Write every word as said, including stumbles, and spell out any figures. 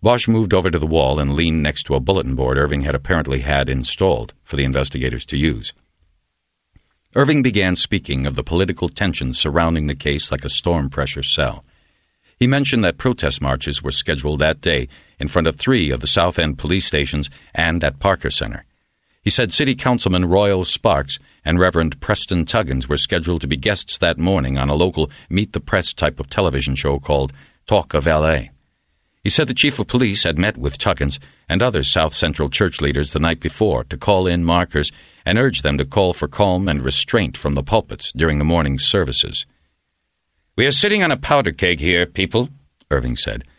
Bosch moved over to the wall and leaned next to a bulletin board Irving had apparently had installed for the investigators to use. Irving began speaking of the political tensions surrounding the case like a storm pressure cell. He mentioned that protest marches were scheduled that day in front of three of the South End police stations and at Parker Center. He said City Councilman Royal Sparks and Reverend Preston Tuggins were scheduled to be guests that morning on a local Meet the Press type of television show called Talk of L A. He said the chief of police had met with Tuggins and other South Central church leaders the night before to call in markers and urge them to call for calm and restraint from the pulpits during the morning's services. "We are sitting on a powder keg here, people," Irving said.